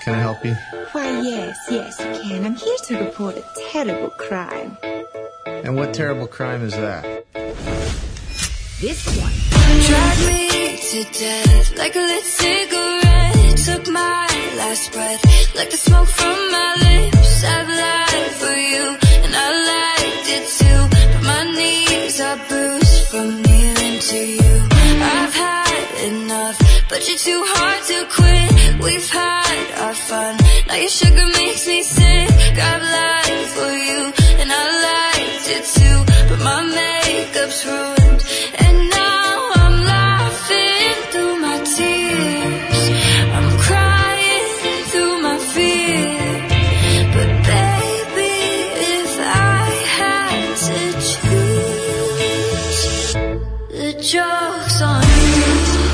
Can I help you? Why, yes, you can. I'm here to report a terrible crime. And what terrible crime is that? This one. Drag me to death like a lit cigarette. Took my last breath like the smoke from my lips. I've lied for you and I liked it too, but my knees are bruised from kneeling to you. I've had enough, but you're too hard to quit. We've had our fun, now your sugar makes me sick. I've lied for you and I liked it too, but my makeup's ruined and now I'm laughing through my tears. I'm crying through my fear. But baby, if I had to choose, the joke's on you.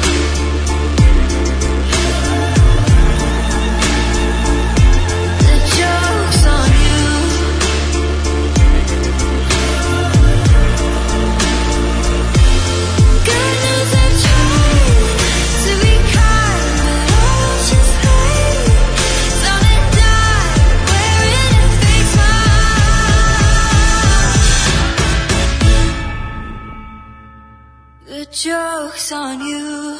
The joke's on you. God knows I've tried to be kind, but all just hate. Down and die, wearing a fake smile. The joke's on you.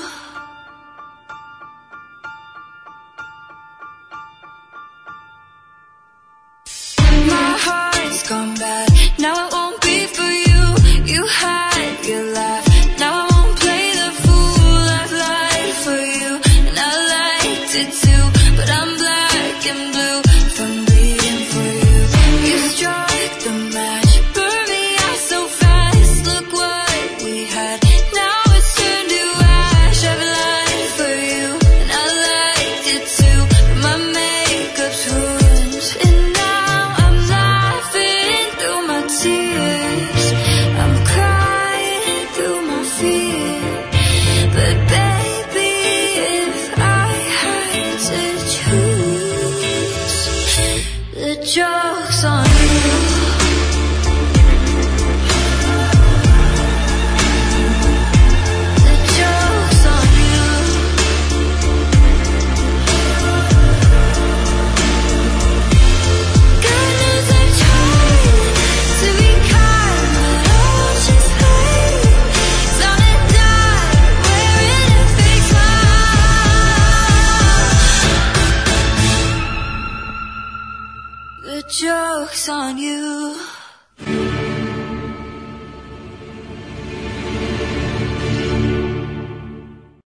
My heart's gone bad, now it won't be for you. You had your laugh, now I won't play the fool. I've lied for you and I liked it too, but I'm black and blue from bleeding for you. You struck the match, burned me out so fast. Look what we had, now it's turned to ash. I've lied for you and I liked it too, but my makeup's ruined and now I'm laughing through my tears. I'm crying through my fear. But baby, if I had to choose, the joke's on you. The joke's on you. God knows I've tried to be kind, but all just hate. Down and die, wearing a fake smile. The joke's on you.